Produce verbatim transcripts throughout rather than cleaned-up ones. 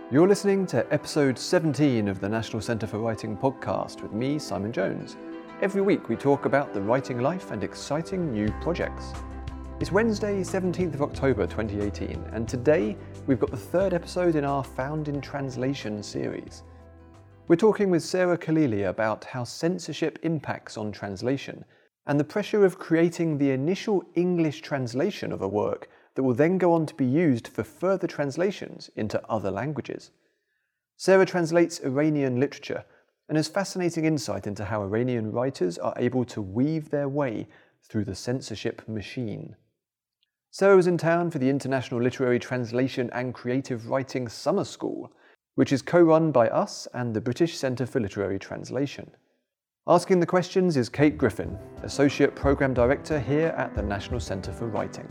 You're listening to episode seventeen of the National Centre for Writing podcast with me, Simon Jones. Every week we talk about the writing life and exciting new projects. It's Wednesday, seventeenth of October twenty eighteen, and today we've got the third episode in our Found in Translation series. We're talking with Sarah Khalili about how censorship impacts on translation and the pressure of creating the initial English translation of a work that will then go on to be used for further translations into other languages. Sarah translates Iranian literature and has fascinating insight into how Iranian writers are able to weave their way through the censorship machine. Sarah was in town for the International Literary Translation and Creative Writing Summer School, which is co-run by us and the British Centre for Literary Translation. Asking the questions is Kate Griffin, Associate Programme Director here at the National Centre for Writing.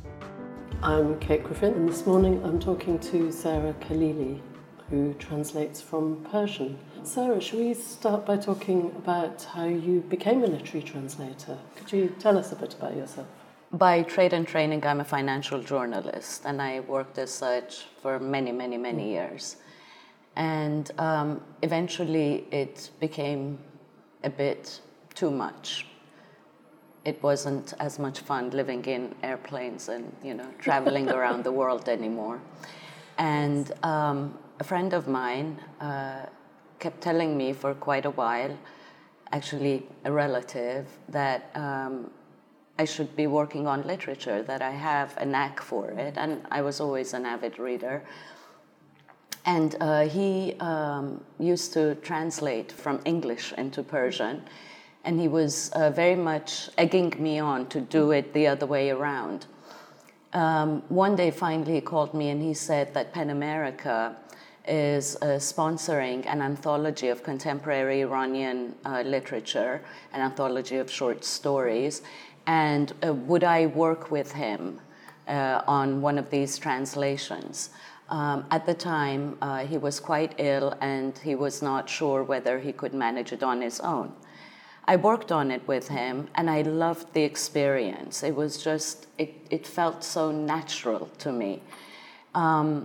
I'm Kate Griffin, and this morning I'm talking to Sarah Khalili, who translates from Persian. Sarah, should we start by talking about how you became a literary translator? Could you tell us a bit about yourself? By trade and training, I'm a financial journalist, and I worked as such for many, many, many years. And um, eventually it became a bit too much. It wasn't as much fun living in airplanes and, you know, traveling around the world anymore. And um, a friend of mine uh, kept telling me for quite a while, actually a relative, that um, I should be working on literature, that I have a knack for it, and I was always an avid reader. And uh, he um, used to translate from English into Persian, and he was uh, very much egging me on to do it the other way around. Um, one day, finally, he called me and he said that PEN America is uh, sponsoring an anthology of contemporary Iranian uh, literature, an anthology of short stories, and uh, would I work with him uh, on one of these translations? Um, at the time, uh, he was quite ill and he was not sure whether he could manage it on his own. I worked on it with him and I loved the experience. It was just, it, it felt so natural to me. Um,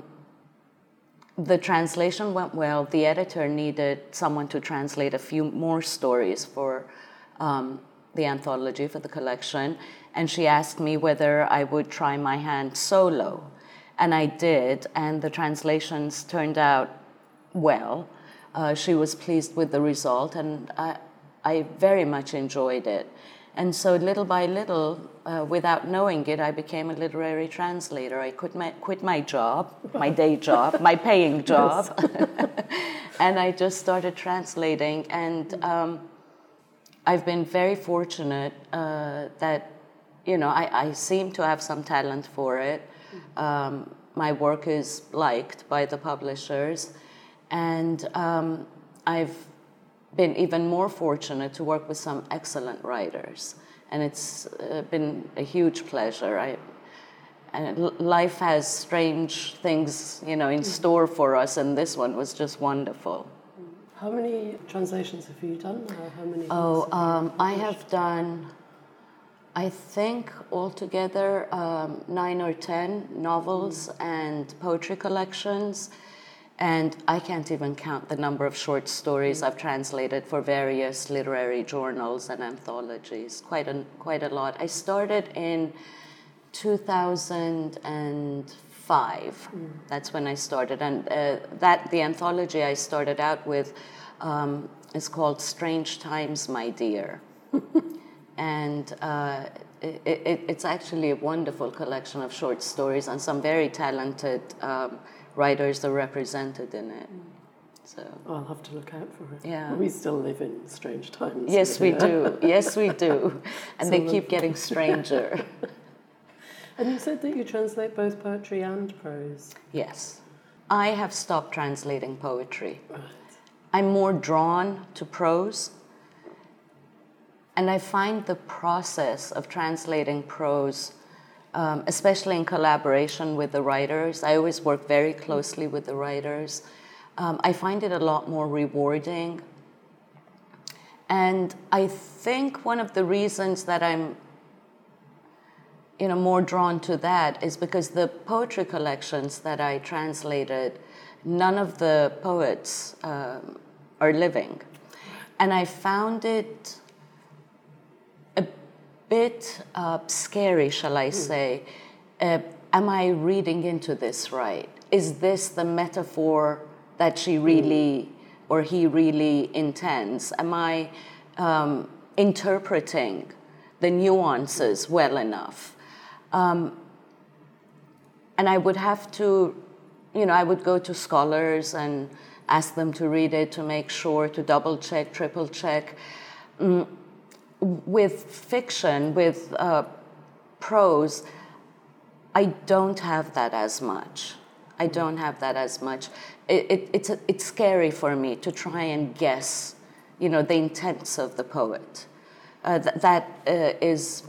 the translation went well. The editor needed someone to translate a few more stories for um, the anthology, for the collection, and she asked me whether I would try my hand solo. And I did, and the translations turned out well. Uh, she was pleased with the result, and I, I very much enjoyed it. And so little by little, uh, without knowing it, I became a literary translator. I quit my, quit my job, my day job, my paying job, and I just started translating. And um, I've been very fortunate uh, that, you know, I, I seem to have some talent for it. Um, my work is liked by the publishers, and um, I've been even more fortunate to work with some excellent writers, and it's uh, been a huge pleasure. I, and life has strange things, you know, in store for us, and this one was just wonderful. How many translations have you done? Or how many? Oh, um, I have done, I think altogether um, nine or ten novels mm. and poetry collections, and I can't even count the number of short stories mm. I've translated for various literary journals and anthologies. Quite a quite a lot. I started in two thousand five. Mm. That's when I started, and uh, that the anthology I started out with um, is called "Strange Times, My Dear." And uh, it, it, it's actually a wonderful collection of short stories, and some very talented um, writers are represented in it. So oh, I'll have to look out for it. Yeah. We still live in strange times. Yes, we do. Yes, we do. And they keep getting stranger. And you said that you translate both poetry and prose. Yes. I have stopped translating poetry. Right. I'm more drawn to prose. And I find the process of translating prose, um, especially in collaboration with the writers, I always work very closely with the writers. Um, I find it a lot more rewarding. And I think one of the reasons that I'm you know, more drawn to that is because the poetry collections that I translated, none of the poets um, are living. And I found it a bit uh, scary, shall I say. Uh, am I reading into this right? Is this the metaphor that she really or he really intends? Am I um, interpreting the nuances well enough? Um, and I would have to, you know, I would go to scholars and ask them to read it to make sure, to double check, triple check. Mm, with fiction, with uh, prose, I don't have that as much. I don't have that as much. It, it, it's, a, it's scary for me to try and guess, you know, the intents of the poet. Uh, th- that uh, is,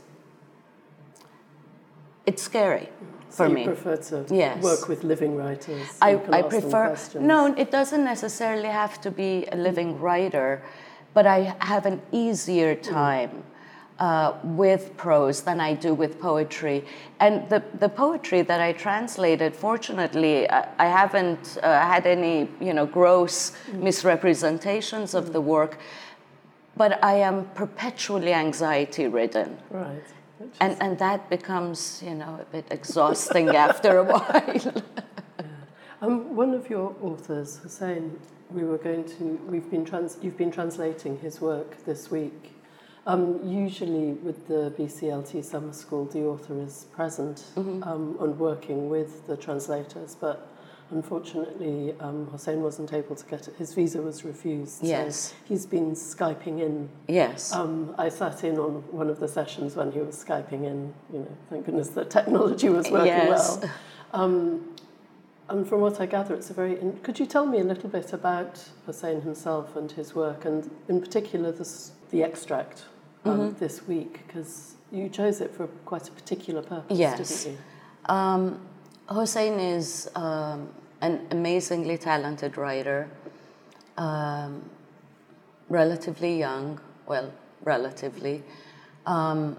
it's scary for so you me. prefer to yes. work with living writers? I, you can I ask them prefer, questions. no, it doesn't necessarily have to be a living writer, but I have an easier time Uh, with prose than I do with poetry. And the, the poetry that I translated, fortunately, I, I haven't uh, had any, you know, gross mm. misrepresentations of mm. the work, but I am perpetually anxiety-ridden. Right. And, and that becomes, you know, a bit exhausting after a while. yeah. um, one of your authors, Hussein, we were going to, we've been trans, you've been translating his work this week. Um, usually with the B C L T Summer School, the author is present mm-hmm. um, and working with the translators, but unfortunately um, Hussein wasn't able to get it. His visa was refused. Yes. So he's been Skyping in. Yes. Um, I sat in on one of the sessions when he was Skyping in. You know, thank goodness the technology was working yes. well. Um, and from what I gather, it's a very... In- Could you tell me a little bit about Hussein himself and his work, and in particular this, the extract Um, mm-hmm. this week, because you chose it for quite a particular purpose, yes. didn't you? Um, Hussein is um, an amazingly talented writer, um, relatively young, well, relatively. Um,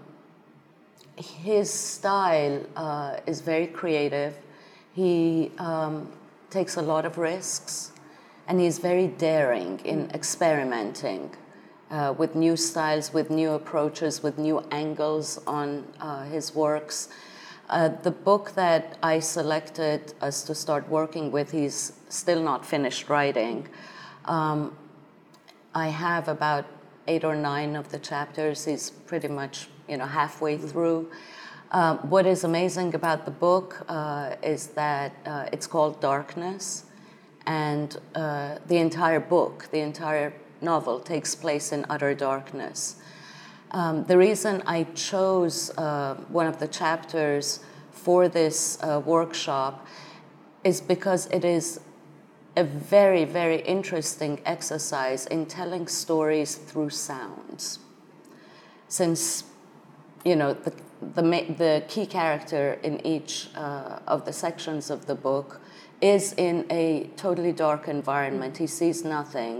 his style uh, is very creative. He um, takes a lot of risks, and he's very daring in mm. experimenting Uh, with new styles, with new approaches, with new angles on uh, his works. Uh, the book that I selected us to start working with, he's still not finished writing. Um, I have about eight or nine of the chapters. He's pretty much, you know, halfway through. Um, what is amazing about the book uh, is that uh, it's called Darkness, and uh, the entire book, the entire novel takes place in utter darkness. Um, the reason I chose uh, one of the chapters for this uh, workshop is because it is a very, very interesting exercise in telling stories through sounds. Since, you know, the, the, the key character in each uh, of the sections of the book is in a totally dark environment. He sees nothing,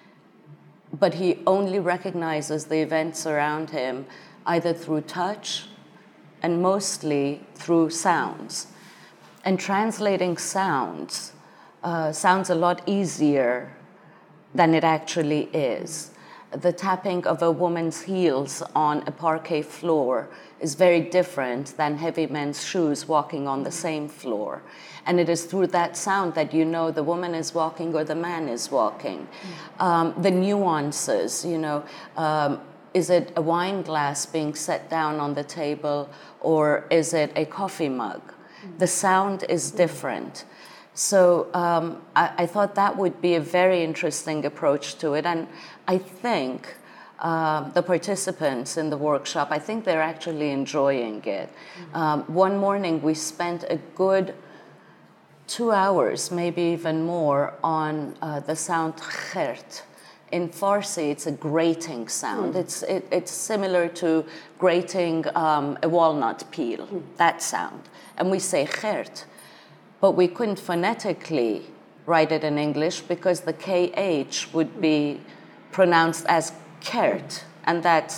but he only recognizes the events around him either through touch and mostly through sounds. And translating sounds uh, sounds a lot easier than it actually is. The tapping of a woman's heels on a parquet floor is very different than heavy men's shoes walking on the same floor. And it is through that sound that you know the woman is walking or the man is walking. Um, the nuances, you know, um, is it a wine glass being set down on the table, or is it a coffee mug? The sound is different. So um, I, I thought that would be a very interesting approach to it. And I think uh, the participants in the workshop, I think they're actually enjoying it. Um, one morning we spent a good two hours, maybe even more, on uh, the sound khert. In Farsi, it's a grating sound. Mm. It's it, it's similar to grating um, a walnut peel, mm. that sound. And we say khert, but we couldn't phonetically write it in English because the K H would be pronounced as kert, and that's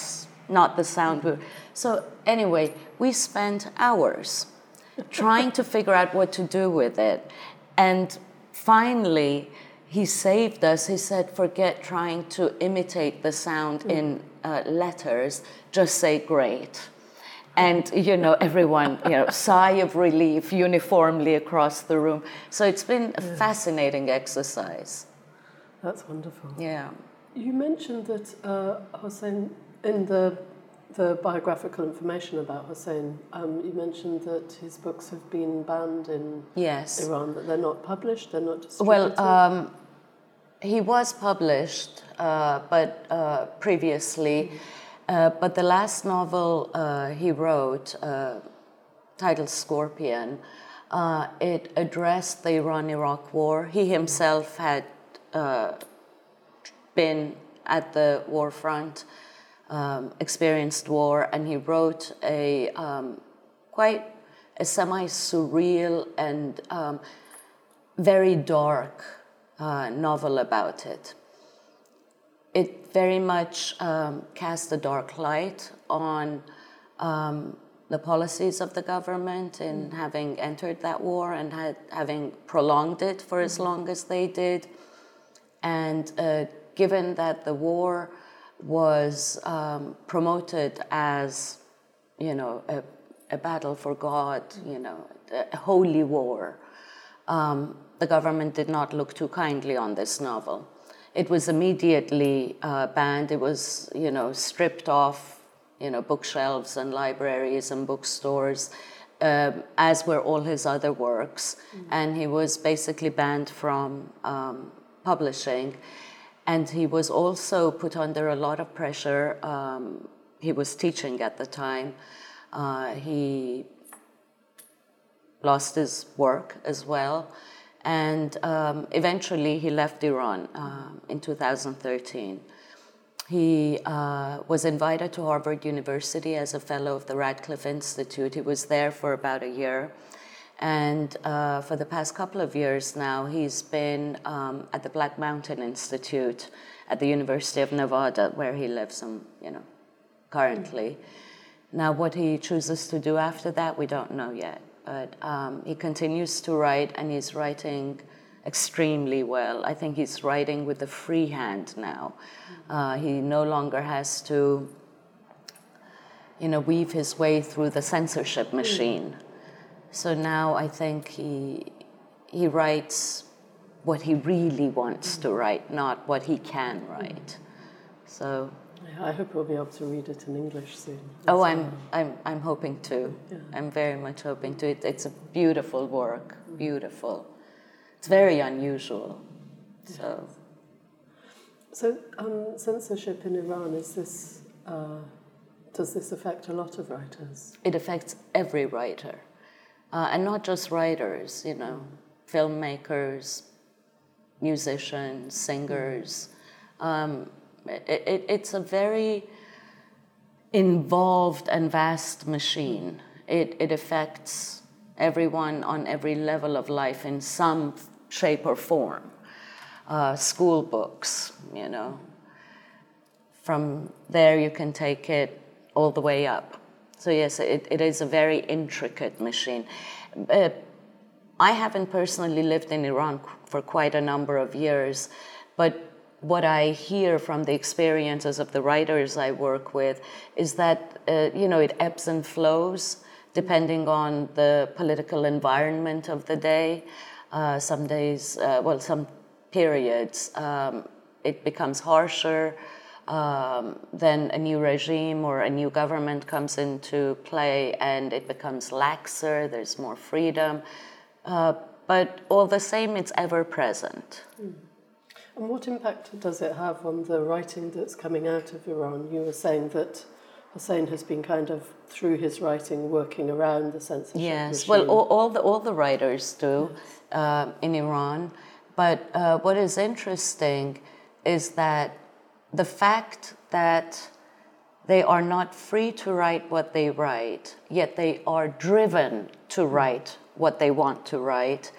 not the sound. We, so anyway, we spent hours trying to figure out what to do with it. And finally, he saved us. He said, forget trying to imitate the sound mm. in uh, letters, just say great. And, you know, everyone, you know, sigh of relief uniformly across the room. So it's been a yeah. fascinating exercise. That's wonderful. Yeah. You mentioned that uh, Hossein, in the the biographical information about Hossein, um, you mentioned that his books have been banned in yes. Iran, that they're not published, they're not distributed. Well, um, he was published, uh, but uh, previously, mm-hmm. uh, but the last novel uh, he wrote, uh, titled Scorpion, uh, it addressed the Iran-Iraq war. He himself had uh, been at the war front, um, experienced war, and he wrote a um, quite a semi-surreal and um, very dark uh, novel about it. It very much um, cast a dark light on um, the policies of the government in mm. having entered that war and had, having prolonged it for mm. as long as they did. And uh, given that the war was um, promoted as, you know, a, a battle for God, you know, a holy war, um, the government did not look too kindly on this novel. It was immediately uh, banned. It was, you know, stripped off, you know, bookshelves and libraries and bookstores, uh, as were all his other works. Mm. And he was basically banned from um, publishing. And he was also put under a lot of pressure. Um, he was teaching at the time. Uh, he lost his work as well. And um, eventually he left Iran um, in two thousand thirteen. He uh, was invited to Harvard University as a fellow of the Radcliffe Institute. He was there for about a year. And uh, for the past couple of years now, he's been um, at the Black Mountain Institute at the University of Nevada, where he lives, um, you know, currently. Mm-hmm. Now, what he chooses to do after that, we don't know yet. But um, he continues to write, and he's writing extremely well. I think he's writing with a free hand now. Mm-hmm. Uh, he no longer has to, you know, weave his way through the censorship machine. Mm-hmm. So now I think he he writes what he really wants to write, not what he can write. So yeah, I hope we'll be able to read it in English soon. Oh, I'm I'm I'm hoping to. Yeah. I'm very much hoping to. It, it's a beautiful work, beautiful. It's very unusual. So so um, censorship in Iran, is this uh, does this affect a lot of writers? It affects every writer. Uh, and not just writers, you know, filmmakers, musicians, singers. Um, it, it, it's a very involved and vast machine. It, it affects everyone on every level of life in some shape or form. Uh, school books, you know. From there you can take it all the way up. So yes, it, it is a very intricate machine. Uh, I haven't personally lived in Iran for quite a number of years, but what I hear from the experiences of the writers I work with is that, uh, you know, it ebbs and flows depending on the political environment of the day. Uh, some days, uh, well, some periods, um, it becomes harsher. Um, then a new regime or a new government comes into play and it becomes laxer, there's more freedom. Uh, but all the same, it's ever present. Mm. And what impact does it have on the writing that's coming out of Iran? You were saying that Hossein has been kind of, through his writing, working around the censorship Yes, machine. well, all, all, the, all the writers do yes. uh, in Iran. But uh, what is interesting is that the fact that they are not free to write what they write, yet they are driven to write what they want to write,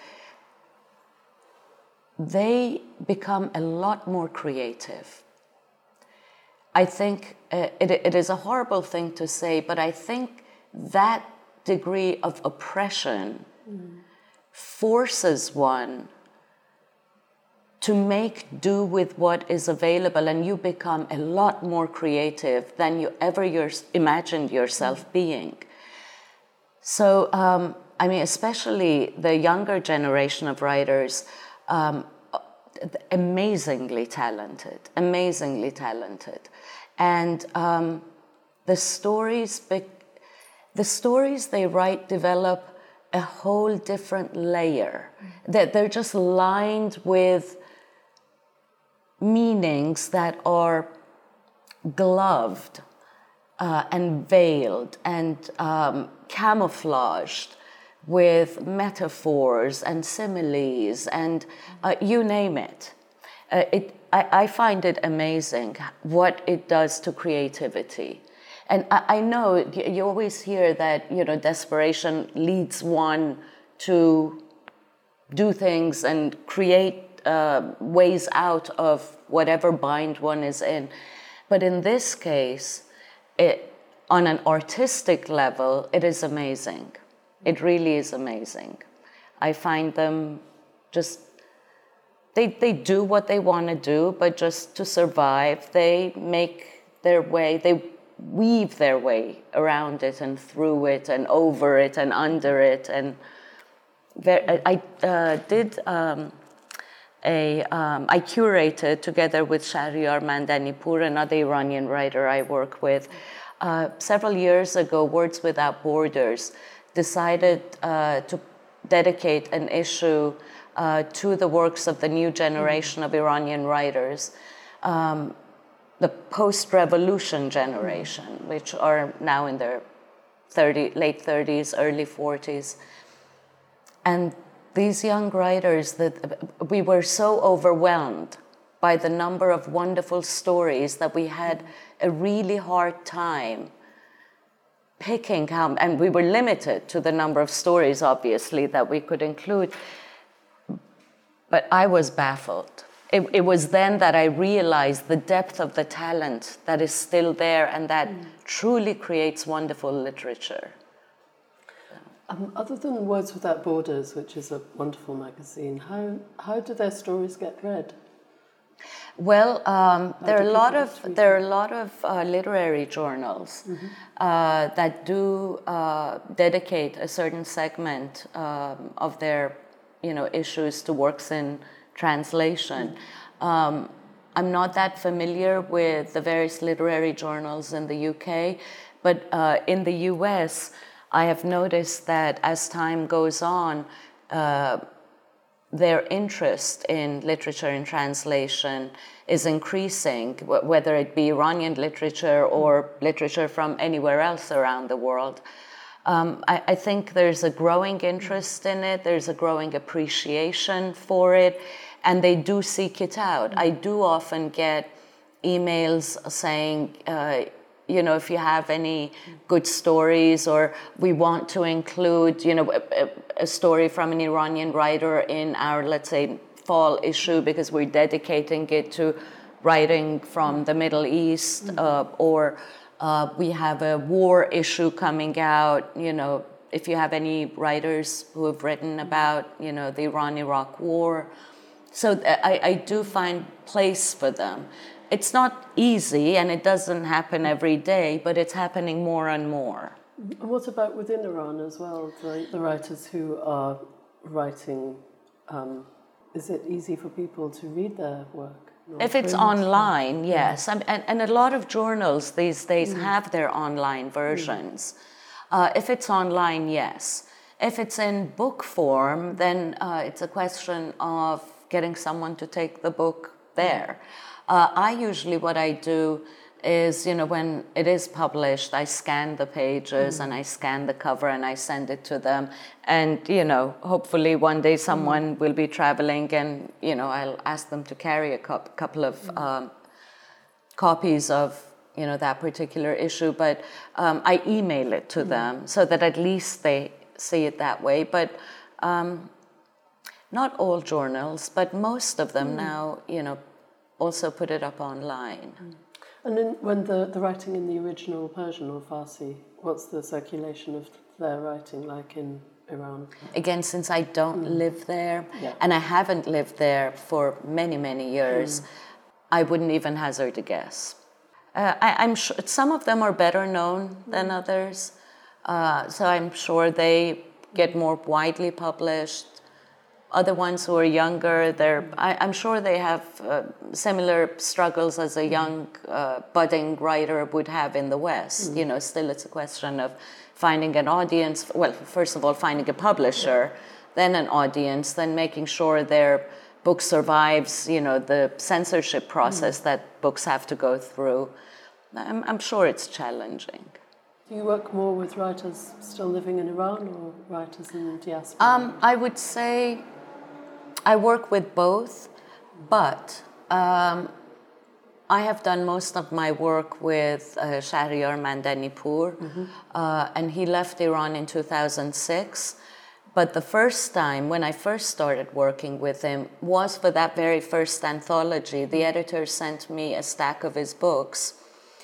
they become a lot more creative. I think uh, it, it is a horrible thing to say, but I think that degree of oppression mm. forces one to make do with what is available, and you become a lot more creative than you ever your, imagined yourself mm. being. So, um, I mean, especially the younger generation of writers, um, amazingly talented, amazingly talented. And um, the stories, the stories they write develop a whole different layer. They're, they're just lined with meanings that are gloved uh, and veiled and um, camouflaged with metaphors and similes and uh, you name it. Uh, it I, I find it amazing what it does to creativity. And I, I know you always hear that, you know, desperation leads one to do things and create uh, ways out of whatever bind one is in. But in this case, it, on an artistic level, it is amazing. It really is amazing. I find them just, they, they do what they want to do, but just to survive, they make their way, they weave their way around it and through it and over it and under it. And there, I, I uh, did um, a, um, I curated together with Shahryar Mandanipur, another Iranian writer I work with, uh, several years ago, Words Without Borders, decided uh, to dedicate an issue uh, to the works of the new generation of Iranian writers, um, the post-revolution generation, which are now in their thirty, late thirties, early forties. And these young writers, that we were so overwhelmed by the number of wonderful stories that we had a really hard time picking how, and we were limited to the number of stories, obviously, that we could include. But I was baffled. It, it was then that I realized the depth of the talent that is still there and that mm. truly creates wonderful literature. Um, other than Words Without Borders, which is a wonderful magazine, how, how do their stories get read? Well, um, there are a lot of there are a lot of uh, literary journals mm-hmm. uh, that do uh, dedicate a certain segment um, of their, you know, issues to works in translation. Mm-hmm. Um, I'm not that familiar with the various literary journals in the U K, but uh, in the U S, I have noticed that as time goes on, uh, their interest in literature and translation is increasing, whether it be Iranian literature or literature from anywhere else around the world. Um, I, I think there's a growing interest in it, there's a growing appreciation for it, and they do seek it out. I do often get emails saying, uh, you know, if you have any good stories, or we want to include, you know, a, a story from an Iranian writer in our, let's say, fall issue because we're dedicating it to writing from the Middle East, mm-hmm. uh, or uh, we have a war issue coming out, you know, if you have any writers who have written about, you know, the Iran-Iraq war. So I, I do find place for them. It's not easy, and it doesn't happen every day, but it's happening more and more. And what about within Iran as well, the, the writers who are writing, um, is it easy for people to read their work? If it's online, yes. Yeah. And, and a lot of journals these days mm. have their online versions. Mm. Uh, if it's online, yes. If it's in book form, then uh, it's a question of getting someone to take the book there. Mm. Uh, I usually, what I do is, you know, when it is published, I scan the pages mm. and I scan the cover and I send it to them. And, you know, hopefully one day someone mm. will be traveling and, you know, I'll ask them to carry a cup, couple of mm. um, copies of, you know, that particular issue. But um, I email it to mm. them so that at least they see it that way. But um, not all journals, but most of them mm. now, you know, also put it up online. And in, when the, the writing in the original Persian or Farsi, what's the circulation of their writing like in Iran? Again, since I don't mm. live there, yeah. and I haven't lived there for many, many years, mm. I wouldn't even hazard a guess. Uh, I, I'm sure some of them are better known mm. than others, uh, so I'm sure they get more widely published. Other ones who are younger, they're, I, I'm sure they have uh, similar struggles as a young uh, budding writer would have in the West. Mm. You know, still it's a question of finding an audience, well, first of all, finding a publisher, then an audience, then making sure their book survives, you know, the censorship process mm. that books have to go through. I'm, I'm sure it's challenging. Do you work more with writers still living in Iran or writers in the diaspora? Um, I would say I work with both, but um, I have done most of my work with uh, Shahryar Mandanipur, mm-hmm. uh, and he left Iran in two thousand six. But the first time, when I first started working with him, was for that very first anthology. The editor sent me a stack of his books,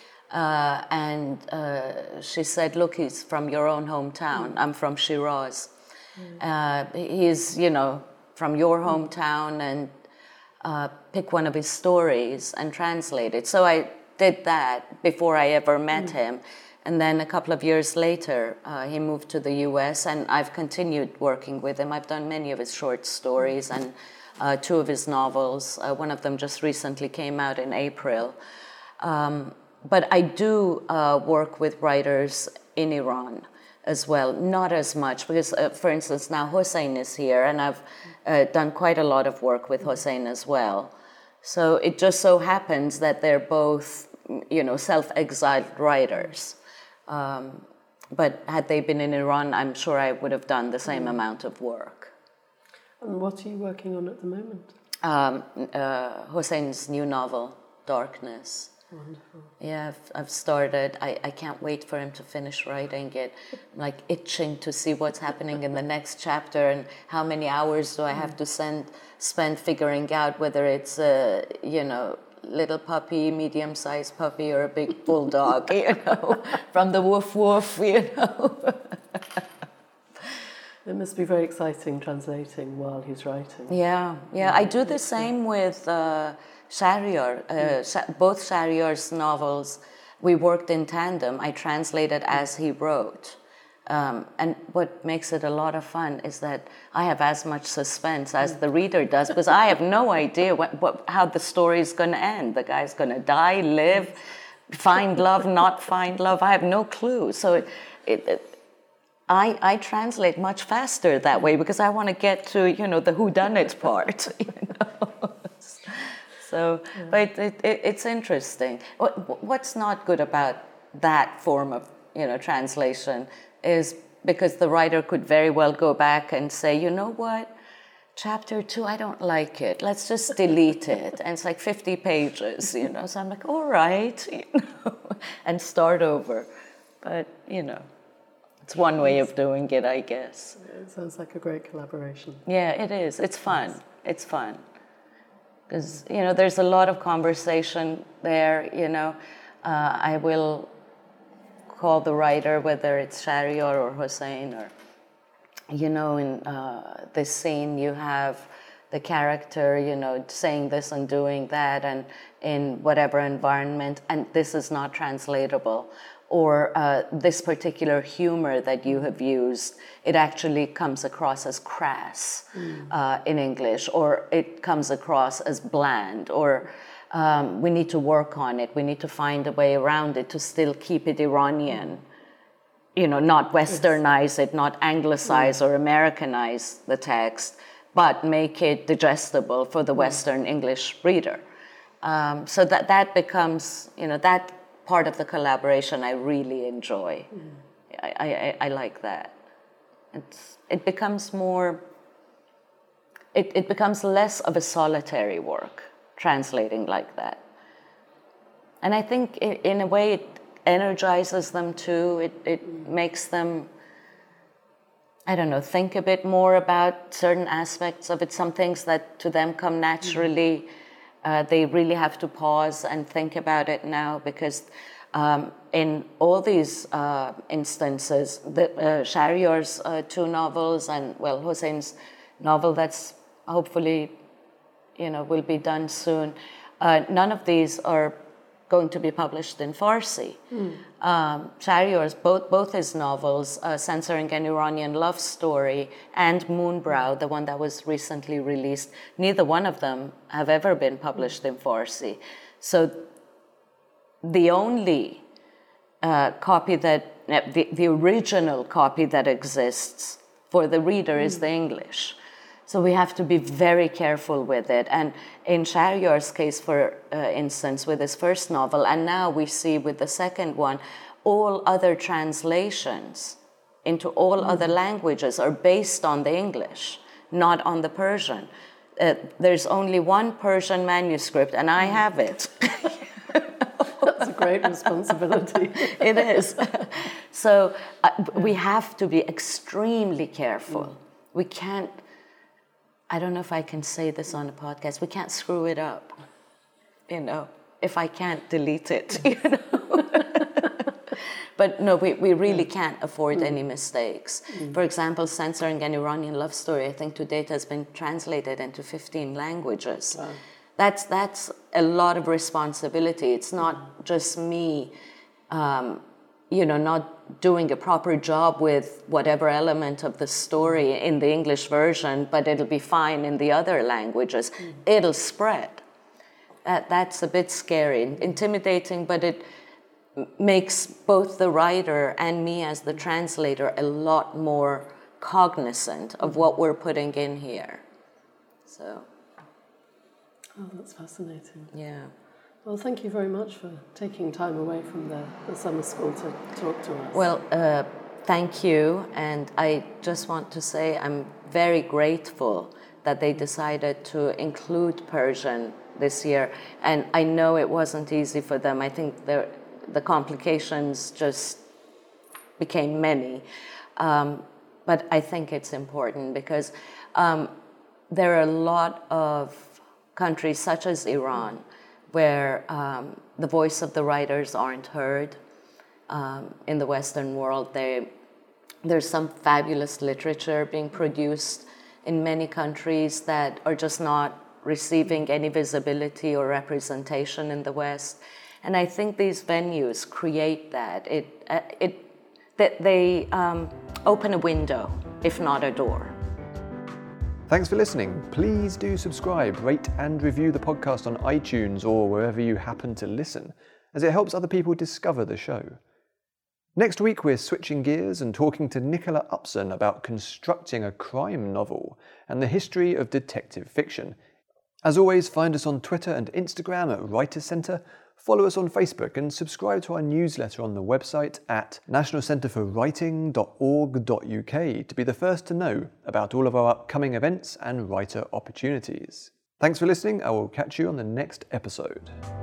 uh, and uh, she said, look, he's from your own hometown. Mm-hmm. I'm from Shiraz. Mm-hmm. Uh, he's, you know, from your hometown, and uh, pick one of his stories and translate it. So I did that before I ever met mm. him. And then a couple of years later, uh, he moved to the U S, and I've continued working with him. I've done many of his short stories and uh, two of his novels. Uh, one of them just recently came out in April. Um, but I do uh, work with writers in Iran as well, not as much, because, uh, for instance, now Hossein is here, and I've uh, done quite a lot of work with Hossein as well. So it just so happens that they're both, you know, self-exiled writers. Um, but had they been in Iran, I'm sure I would have done the same mm. amount of work. And what are you working on at the moment? Um, uh, Hossein's new novel, Darkness. Wonderful. Yeah, I've, I've started. I, I can't wait for him to finish writing it. I'm like itching to see what's happening in the next chapter, and how many hours do I have to send, spend figuring out whether it's a, you know, little puppy, medium-sized puppy, or a big bulldog, you know, from the woof woof, you know. It must be very exciting translating while he's writing. Yeah, yeah. I do the same with uh, Shahryar. Uh, mm. Both Shahryar's novels, we worked in tandem. I translated as he wrote. Um, and what makes it a lot of fun is that I have as much suspense as the reader does, because I have no idea what, what, how the story is going to end. The guy's going to die, live, find love, not find love. I have no clue. So it, it, it, I, I translate much faster that way, because I want to get to, you know, the whodunit part. You know? So, yeah. But it, it, it's interesting. What, what's not good about that form of, you know, translation is because the writer could very well go back and say, you know what, chapter two, I don't like it. Let's just delete it. And it's like fifty pages, you know. So I'm like, all right, you know, and start over. But, you know, it's one way of doing it, I guess. It sounds like a great collaboration. Yeah, it is. It's fun. It's fun. Because, you know, there's a lot of conversation there, you know. Uh, I will call the writer, whether it's Shahryar or Hossein, or, you know, in uh, this scene you have the character, you know, saying this and doing that, and in whatever environment, and this is not translatable. Or uh, this particular humor that you have used, it actually comes across as crass mm. uh, in English, or it comes across as bland, or um, we need to work on it. We need to find a way around it to still keep it Iranian, you know, not westernize it, not anglicize mm. or Americanize the text, but make it digestible for the mm. Western English reader. Um, so that, that becomes, you know, that part of the collaboration I really enjoy. Mm. I, I, I like that. It's, it becomes more, it, it becomes less of a solitary work, translating like that. And I think it, in a way it energizes them too. It, it mm. makes them, I don't know, think a bit more about certain aspects of it, some things that to them come naturally. Mm. Uh, they really have to pause and think about it now, because um, in all these uh, instances, the, uh, Shahriar's uh, two novels and, well, Hussein's novel that's hopefully, you know, will be done soon, uh, none of these are going to be published in Farsi. Mm. Um, Shahriar's, both, both his novels, uh, Censoring an Iranian Love Story and Moonbrow, the one that was recently released, neither one of them have ever been published in Farsi. So the only uh, copy that, the, the original copy that exists for the reader mm. is the English. So we have to be very careful with it. And in Shahriar's case, for uh, instance, with his first novel, and now we see with the second one, all other translations into all mm. other languages are based on the English, not on the Persian. Uh, there's only one Persian manuscript, and I have it. That's a great responsibility. It is. So uh, we have to be extremely careful. Mm. We can't, I don't know if I can say this on a podcast, we can't screw it up, you know, if I can't delete it, you know. But no, we, we really can't afford mm. any mistakes. Mm. For example, Censoring an Iranian Love Story, I think to date has been translated into fifteen languages. Wow. That's, that's a lot of responsibility. It's not just me, um, you know, not doing a proper job with whatever element of the story in the English version, but it'll be fine in the other languages. Mm. It'll spread. That, that's a bit scary, intimidating, but it makes both the writer and me as the translator a lot more cognizant of what we're putting in here. So. Oh, that's fascinating. Yeah. Well, thank you very much for taking time away from the, the summer school to talk to us. Well, uh, thank you. And I just want to say I'm very grateful that they decided to include Persian this year. And I know it wasn't easy for them. I think the, the complications just became many. Um, but I think it's important because um, there are a lot of countries such as Iran where um, the voice of the writers aren't heard. Um, in the Western world, they, there's some fabulous literature being produced in many countries that are just not receiving any visibility or representation in the West. And I think these venues create that. It, uh, it, that they um, open a window, if not a door. Thanks for listening. Please do subscribe, rate and review the podcast on iTunes or wherever you happen to listen, as it helps other people discover the show. Next week we're switching gears and talking to Nicola Upson about constructing a crime novel and the history of detective fiction. As always, find us on Twitter and Instagram at Writers Centre, follow us on Facebook and subscribe to our newsletter on the website at national centre for writing dot org dot U K to be the first to know about all of our upcoming events and writer opportunities. Thanks for listening. I will catch you on the next episode.